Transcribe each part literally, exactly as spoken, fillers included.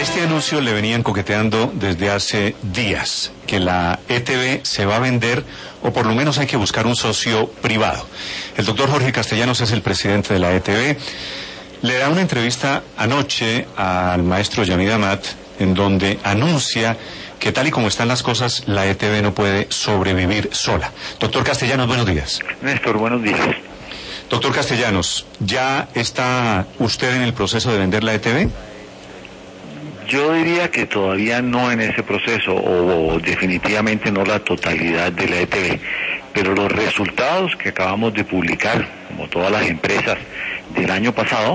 este anuncio le venían coqueteando desde hace días, que la E T V se va a vender, o por lo menos hay que buscar un socio privado. El doctor Jorge Castellanos es el presidente de la E T V. Le da una entrevista anoche al maestro Yamid Amat, en donde anuncia que tal y como están las cosas, la E T V no puede sobrevivir sola. Doctor Castellanos, buenos días. Néstor, buenos días. Doctor Castellanos, ¿ya está usted en el proceso de vender la E T V? Yo diría que todavía no en ese proceso, o, o definitivamente no la totalidad de la E T V, pero los resultados que acabamos de publicar, como todas las empresas del año pasado,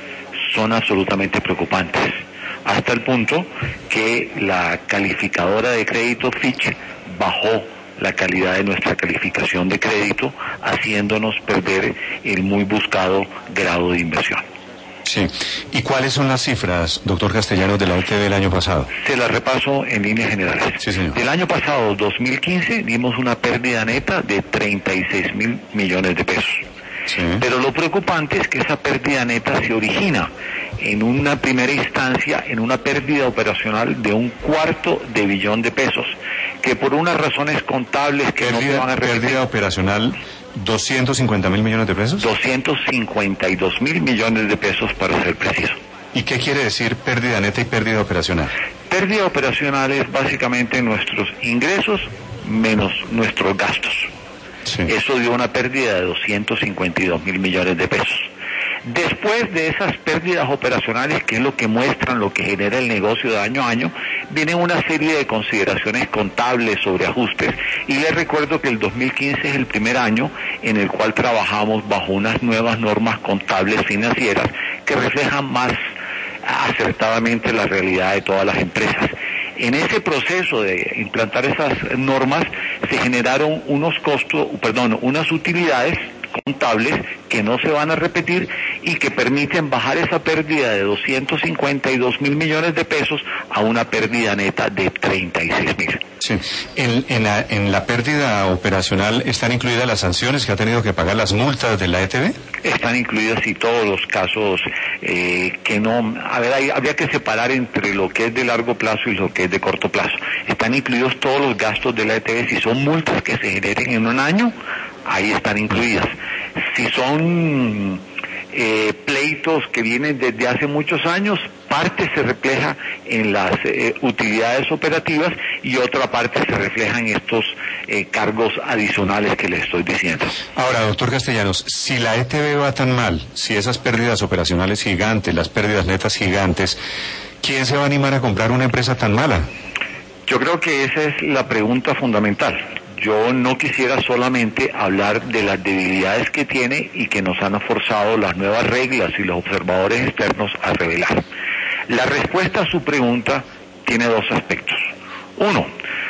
son absolutamente preocupantes, hasta el punto que la calificadora de crédito Fitch bajó la calidad de nuestra calificación de crédito, haciéndonos perder el muy buscado grado de inversión. Sí. ¿Y cuáles son las cifras, doctor Castellanos, de la E T V del año pasado? Se las repaso en líneas generales. Sí, señor. Del año pasado, dos mil quince, dimos una pérdida neta de treinta y seis mil millones de pesos. Sí. Pero lo preocupante es que esa pérdida neta se origina en una primera instancia en una pérdida operacional de un cuarto de billón de pesos, que por unas razones contables que pérdida, no se van a repetir. ¿Pérdida operacional doscientos cincuenta mil millones de pesos? doscientos cincuenta y dos mil millones de pesos para ser preciso. ¿Y qué quiere decir pérdida neta y pérdida operacional? Pérdida operacional es básicamente nuestros ingresos menos nuestros gastos. Sí. Eso dio una pérdida de doscientos cincuenta y dos mil millones de pesos. Después de esas pérdidas operacionales, que es lo que muestran lo que genera el negocio de año a año, viene una serie de consideraciones contables sobre ajustes, y les recuerdo que el dos mil quince es el primer año en el cual trabajamos bajo unas nuevas normas contables financieras que reflejan más acertadamente la realidad de todas las empresas. En ese proceso de implantar esas normas se generaron unos costos, perdón, unas utilidades contables que no se van a repetir y que permiten bajar esa pérdida de doscientos cincuenta y dos mil millones de pesos a una pérdida neta de treinta y seis mil. Sí. En, en, la, en la pérdida operacional están incluidas las sanciones que ha tenido que pagar, las multas de la E T V. Están incluidas y todos los casos eh, que no, a ver, hay, habría que separar entre lo que es de largo plazo y lo que es de corto plazo. Están incluidos todos los gastos de la E T V. Si son multas que se generen en un año, ahí están incluidas. Si son eh, pleitos que vienen desde hace muchos años, parte se refleja en las eh, utilidades operativas y otra parte se refleja en estos eh, cargos adicionales que les estoy diciendo. Ahora, doctor Castellanos, si la E T V va tan mal, si esas pérdidas operacionales gigantes, las pérdidas netas gigantes, ¿quién se va a animar a comprar una empresa tan mala? Yo creo que esa es la pregunta fundamental. Yo no quisiera solamente hablar de las debilidades que tiene y que nos han forzado las nuevas reglas y los observadores externos a revelar. La respuesta a su pregunta tiene dos aspectos. Uno,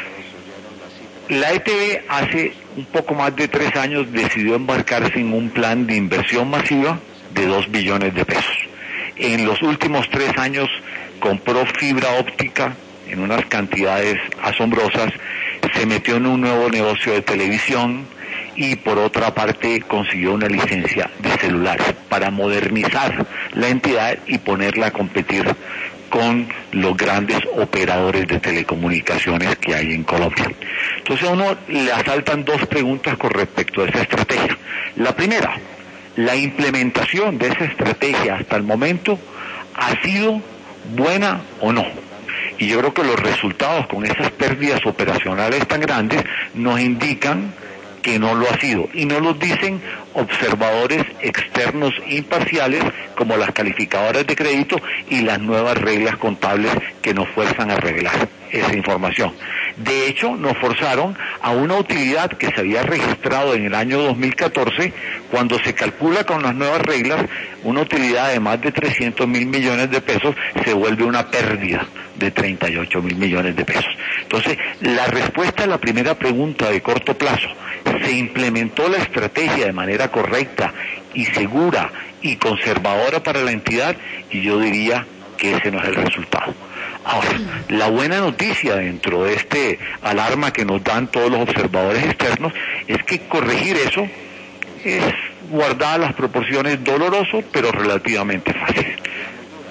la E T V hace un poco más de tres años decidió embarcarse en un plan de inversión masiva de dos billones de pesos. En los últimos tres años compró fibra óptica en unas cantidades asombrosas, se metió en un nuevo negocio de televisión y por otra parte consiguió una licencia de celulares para modernizar la entidad y ponerla a competir con los grandes operadores de telecomunicaciones que hay en Colombia. Entonces a uno le asaltan dos preguntas con respecto a esa estrategia. La primera, la implementación de esa estrategia hasta el momento ha sido buena o no. Y yo creo que los resultados con esas pérdidas operacionales tan grandes nos indican que no lo ha sido. Y no lo dicen observadores externos imparciales como las calificadoras de crédito y las nuevas reglas contables que nos fuerzan a revelar esa información. De hecho, nos forzaron a una utilidad que se había registrado en el año dos mil catorce, cuando se calcula con las nuevas reglas, una utilidad de más de trescientos mil millones de pesos se vuelve una pérdida de treinta y ocho mil millones de pesos. Entonces, la respuesta a la primera pregunta de corto plazo, ¿se implementó la estrategia de manera correcta y segura y conservadora para la entidad? Y yo diría que ese no es el resultado. Ahora, la buena noticia dentro de este alarma que nos dan todos los observadores externos es que corregir eso es, guardadas las proporciones, doloroso, pero relativamente fácil.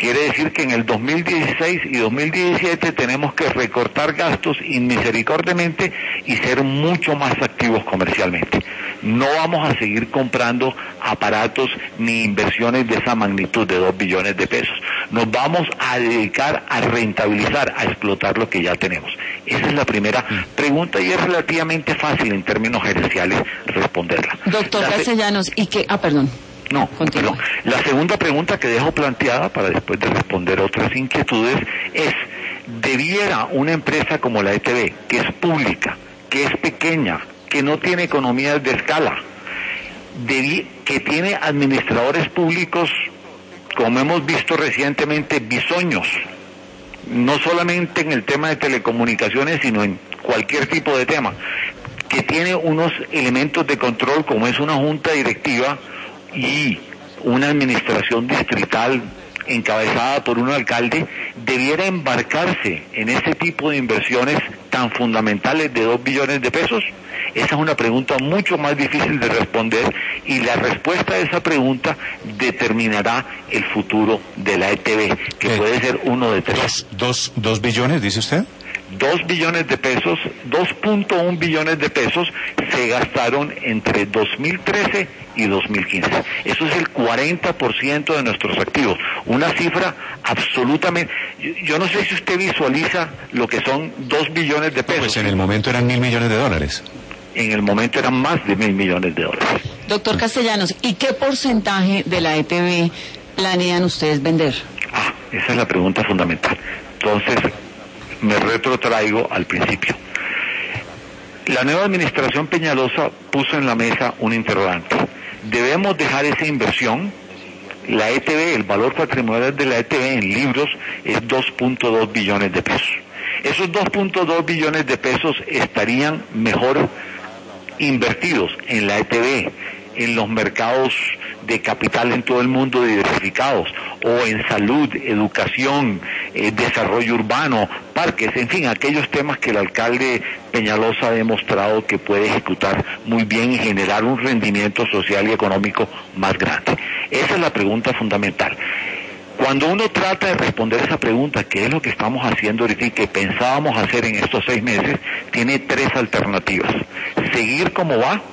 Quiere decir que en el dos mil dieciséis y dos mil diecisiete tenemos que recortar gastos inmisericordiamente y ser mucho más activos comercialmente. No vamos a seguir comprando aparatos ni inversiones de esa magnitud de dos billones de pesos. Nos vamos a dedicar a rentabilizar, a explotar lo que ya tenemos. Esa es la primera pregunta y es relativamente fácil en términos gerenciales responderla. Doctor Castellanos, ¿y qué? Ah, perdón. No, perdón. La segunda pregunta que dejo planteada para después de responder otras inquietudes es, ¿debiera una empresa como la E T V, que es pública, que es pequeña, que no tiene economías de escala, debi- que tiene administradores públicos, como hemos visto recientemente, bisoños, no solamente en el tema de telecomunicaciones, sino en cualquier tipo de tema, que tiene unos elementos de control como es una junta directiva y una administración distrital encabezada por un alcalde, debiera embarcarse en este tipo de inversiones tan fundamentales de dos billones de pesos? Esa es una pregunta mucho más difícil de responder y la respuesta a esa pregunta determinará el futuro de la E T V, que eh, puede ser uno de tres. Dos, dos, dos billones, dice usted. Dos billones de pesos, dos punto uno billones de pesos se gastaron entre dos mil trece y dos mil quince. Eso es el cuarenta por ciento de nuestros activos. Una cifra absolutamente... Yo, yo no sé si usted visualiza lo que son dos billones de pesos. Pues en el momento eran mil millones de dólares. En el momento eran más de mil millones de dólares. Doctor Castellanos, ¿y qué porcentaje de la E T V planean ustedes vender? Ah, esa es la pregunta fundamental. Entonces, me retrotraigo al principio. La nueva administración Peñalosa puso en la mesa un interrogante. ¿Debemos dejar esa inversión? La E T V, el valor patrimonial de la E T V en libros es dos punto dos billones de pesos. Esos dos punto dos billones de pesos estarían mejor invertidos en la E T V, en los mercados de capital en todo el mundo diversificados, o en salud, educación, eh, desarrollo urbano, parques, en fin, aquellos temas que el alcalde Peñalosa ha demostrado que puede ejecutar muy bien y generar un rendimiento social y económico más grande. Esa es la pregunta fundamental. Cuando uno trata de responder esa pregunta, que es lo que estamos haciendo ahorita y que pensábamos hacer en estos seis meses, tiene tres alternativas. Seguir como va,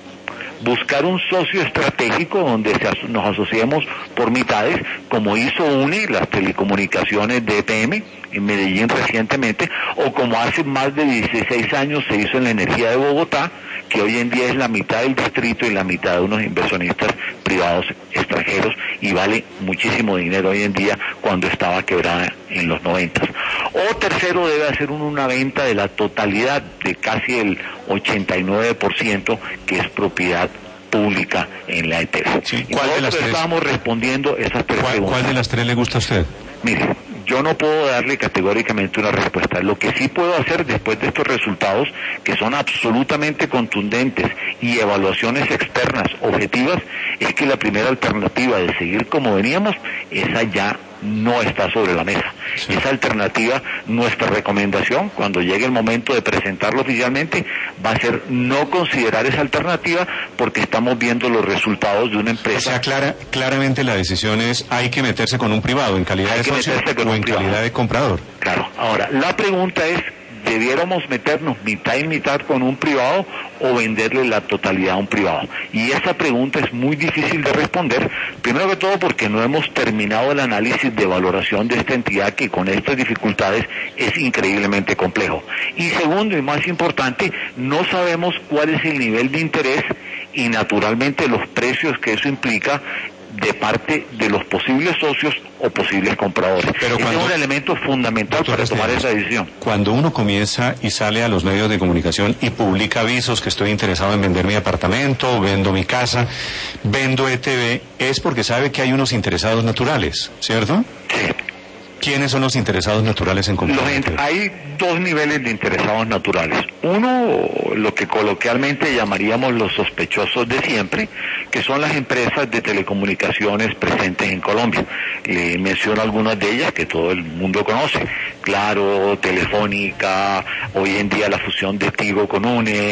buscar un socio estratégico donde se, nos asociemos por mitades, como hizo U N E, las telecomunicaciones de E P M en Medellín recientemente, o como hace más de dieciséis años se hizo en la energía de Bogotá, que hoy en día es la mitad del distrito y la mitad de unos inversionistas privados extranjeros y vale muchísimo dinero hoy en día cuando estaba quebrada en los noventas. O tercero, debe hacer una venta de la totalidad de casi el ochenta y nueve por ciento que es propiedad pública en la E T V. Sí, ¿cuál de las tres? Estamos respondiendo esas tres ¿Cuál, preguntas. ¿Cuál de las tres le gusta a usted? Mire, yo no puedo darle categóricamente una respuesta. Lo que sí puedo hacer después de estos resultados, que son absolutamente contundentes y evaluaciones externas objetivas, es que la primera alternativa de seguir como veníamos, esa ya no está sobre la mesa. Sí. Esa alternativa, nuestra recomendación, cuando llegue el momento de presentarlo oficialmente, va a ser no considerar esa alternativa porque estamos viendo los resultados de una empresa. O sea, clara, claramente la decisión es, hay que meterse con un privado en calidad de socio o en calidad de comprador. Claro. Ahora, la pregunta es, ¿debiéramos meternos mitad y mitad con un privado o venderle la totalidad a un privado? Y esa pregunta es muy difícil de responder, primero que todo porque no hemos terminado el análisis de valoración de esta entidad que con estas dificultades es increíblemente complejo. Y segundo y más importante, no sabemos cuál es el nivel de interés y naturalmente los precios que eso implica de parte de los posibles socios o posibles compradores. Pero cuando, ese es un elemento fundamental para tomar esa decisión. Cuando uno comienza y sale a los medios de comunicación y publica avisos que estoy interesado en vender mi apartamento, vendo mi casa, vendo E T V, es porque sabe que hay unos interesados naturales, ¿cierto? Sí. ¿Quiénes son los interesados naturales en comprar? Hay dos niveles de interesados naturales. Uno, lo que coloquialmente llamaríamos los sospechosos de siempre, que son las empresas de telecomunicaciones presentes en Colombia. Le menciono algunas de ellas que todo el mundo conoce. Claro, Telefónica, hoy en día la fusión de Tigo con U N E,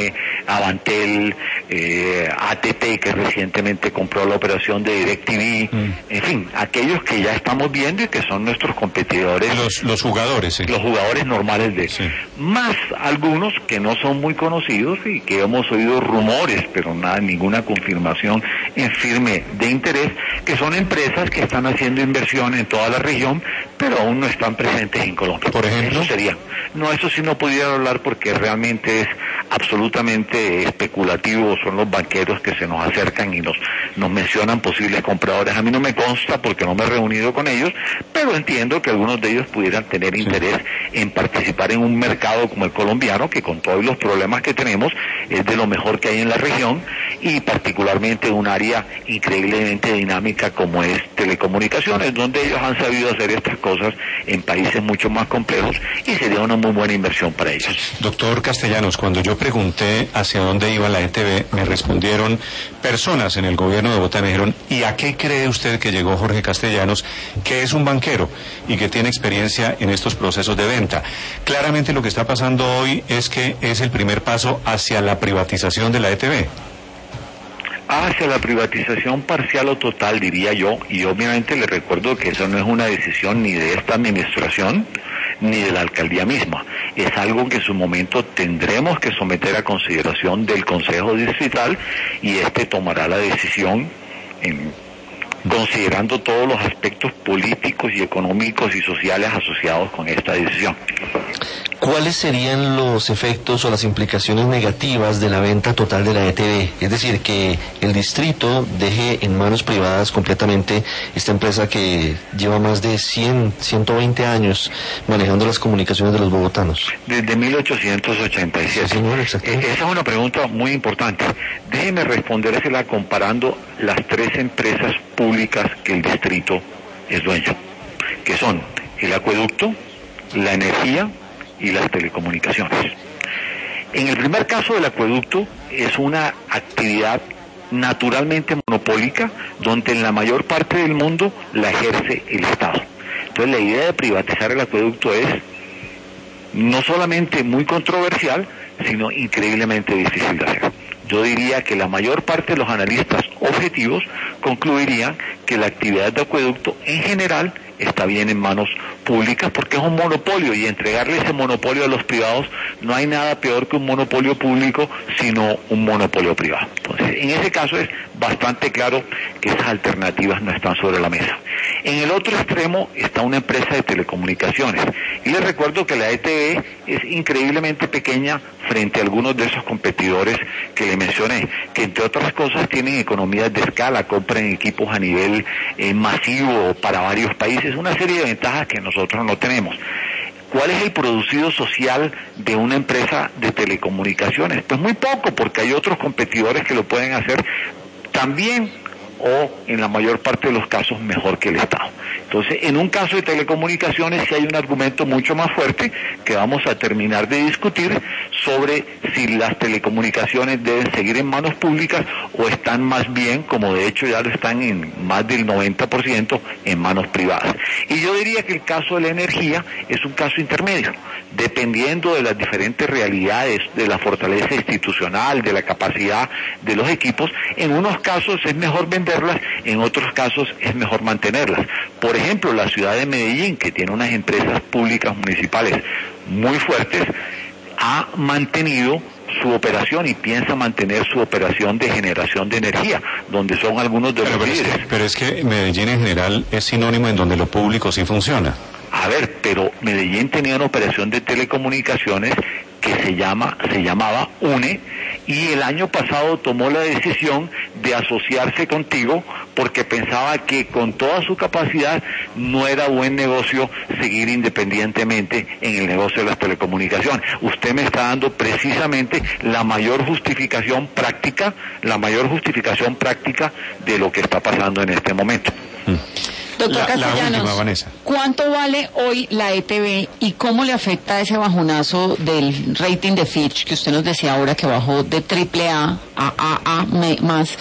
Avantel, eh, A T T, que recientemente compró la operación de DirecTV, mm. en fin, aquellos que ya estamos viendo y que son nuestros competidores. Los, los jugadores, sí. Los jugadores normales de sí. Más algunos que no son muy conocidos y que hemos oído rumores, pero nada, ninguna confirmación en firme de interés, que son empresas que están haciendo inversión en toda la región, pero aún no están presentes en Colombia. Por ejemplo. Eso sería. No, eso sí no pudiera hablar porque realmente es absolutamente especulativo. Son los banqueros que se nos acercan y nos, nos mencionan posibles compradores. A mí no me consta porque no me he reunido con ellos, pero entiendo que algunos de ellos pudieran tener interés sí. en participar en un mercado como el colombiano, que con todos los problemas que tenemos es de lo mejor que hay en la región, y particularmente un área increíblemente dinámica como es telecomunicaciones, donde ellos han sabido hacer estas cosas en países mucho más complejos y sería una muy buena inversión para ellos. Doctor Castellanos, cuando yo pregunté hacia dónde iba la E T V, me respondieron personas en el gobierno de Bogotá, me dijeron, ¿y a qué cree usted que llegó Jorge Castellanos, que es un banquero y que tiene experiencia en estos procesos de venta? Claramente lo que está pasando hoy es que es el primer paso hacia la privatización de la E T V. Hacia la privatización parcial o total, diría yo, y obviamente le recuerdo que eso no es una decisión ni de esta administración ni de la alcaldía misma. Es algo que en su momento tendremos que someter a consideración del Consejo Distrital y este tomará la decisión en, considerando todos los aspectos políticos y económicos y sociales asociados con esta decisión. ¿Cuáles serían los efectos o las implicaciones negativas de la venta total de la E T V? Es decir, que el distrito deje en manos privadas completamente esta empresa que lleva más de cien, ciento veinte años manejando las comunicaciones de los bogotanos. Desde mil ochocientos ochenta y siete. Sí, señor, exactamente. Esa es una pregunta muy importante. Déjeme respondérsela comparando las tres empresas públicas que el distrito es dueño, que son el acueducto, la energía y las telecomunicaciones. En el primer caso del acueducto es una actividad naturalmente monopólica donde en la mayor parte del mundo la ejerce el Estado. Entonces la idea de privatizar el acueducto es no solamente muy controversial, sino increíblemente difícil de hacer. Yo diría que la mayor parte de los analistas objetivos concluirían que la actividad de acueducto en general está bien en manos públicas porque es un monopolio y entregarle ese monopolio a los privados no hay nada peor que un monopolio público sino un monopolio privado. Entonces, en ese caso es bastante claro que esas alternativas no están sobre la mesa. En el otro extremo está una empresa de telecomunicaciones y les recuerdo que la E T V es increíblemente pequeña frente a algunos de esos competidores que le mencioné, que entre otras cosas tienen economías de escala, compran equipos a nivel eh, masivo para varios países, una serie de ventajas que nosotros no tenemos. ¿Cuál es el producido social de una empresa de telecomunicaciones? Pues muy poco, porque hay otros competidores que lo pueden hacer también o en la mayor parte de los casos mejor que el Estado. Entonces, en un caso de telecomunicaciones sí hay un argumento mucho más fuerte que vamos a terminar de discutir sobre si las telecomunicaciones deben seguir en manos públicas o están más bien, como de hecho ya lo están en más del noventa por ciento, en manos privadas. Y yo diría que el caso de la energía es un caso intermedio, dependiendo de las diferentes realidades, de la fortaleza institucional, de la capacidad de los equipos. En unos casos es mejor venderlas, en otros casos es mejor mantenerlas. Por ejemplo, la ciudad de Medellín, que tiene unas empresas públicas municipales muy fuertes, ha mantenido su operación y piensa mantener su operación de generación de energía, donde son algunos de pero, los pero líderes. Es que, pero es que Medellín en general es sinónimo en donde lo público sí funciona. A ver, pero Medellín tenía una operación de telecomunicaciones que se llama, se llamaba UNE, y el año pasado tomó la decisión de asociarse contigo porque pensaba que con toda su capacidad no era buen negocio seguir independientemente en el negocio de las telecomunicaciones. Usted me está dando precisamente la mayor justificación práctica, la mayor justificación práctica de lo que está pasando en este momento. Mm. Doctor La, Castellanos, la última, Vanessa. ¿Cuánto vale hoy la E T V y cómo le afecta ese bajonazo del rating de Fitch que usted nos decía ahora que bajó de triple A a A A más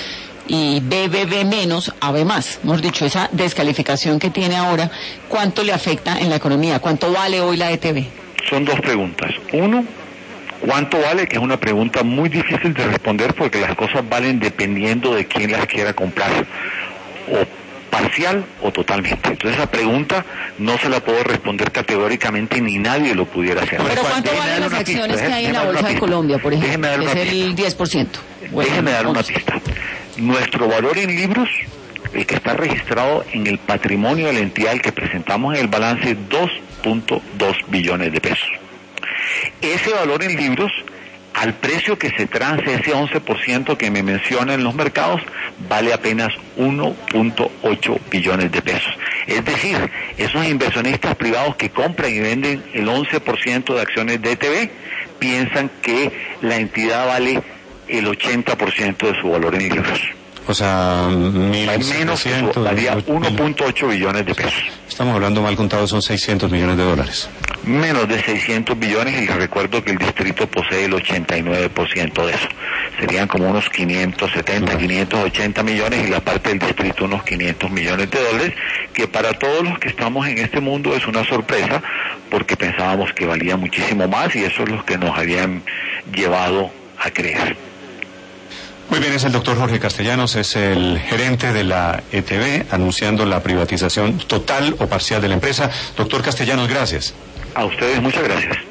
y B B B menos a B más? Hemos dicho, esa descalificación que tiene ahora, ¿cuánto le afecta en la economía? ¿Cuánto vale hoy la E T V? Son dos preguntas. Uno, ¿Cuánto vale? Que es una pregunta muy difícil de responder porque las cosas valen dependiendo de quién las quiera comprar, o parcial o totalmente. Entonces esa pregunta no se la puedo responder categóricamente ni nadie lo pudiera hacer. Pero ¿cuánto Déjeme valen dar las una pista, acciones que hay en la déjeme dar Bolsa una de pista. Colombia, por ejemplo? Déjeme dar Que una es pista. el diez por ciento. Bueno, Déjeme dar una once. pista. Nuestro valor en libros, el que está registrado en el patrimonio de la entidad, el que presentamos en el balance, dos punto dos billones de pesos. Ese valor en libros, al precio que se trance, ese once por ciento que me menciona en los mercados, vale apenas uno punto ocho billones de pesos. Es decir, esos inversionistas privados que compran y venden el once por ciento de acciones de E T B piensan que la entidad vale el ochenta por ciento de su valor en libros. O sea, mil Menos, daría uno punto ocho billones de pesos. Estamos hablando mal contado, son seiscientos millones de dólares. Menos de seiscientos billones, y les recuerdo que el distrito posee el ochenta y nueve por ciento de eso. Serían como unos quinientos setenta, quinientos ochenta millones, y la parte del distrito unos quinientos millones de dólares, que para todos los que estamos en este mundo es una sorpresa, porque pensábamos que valía muchísimo más, y eso es lo que nos habían llevado a creer. Muy bien, es el doctor Jorge Castellanos, es el gerente de la E T B, anunciando la privatización total o parcial de la empresa. Doctor Castellanos, gracias. A ustedes muchas gracias.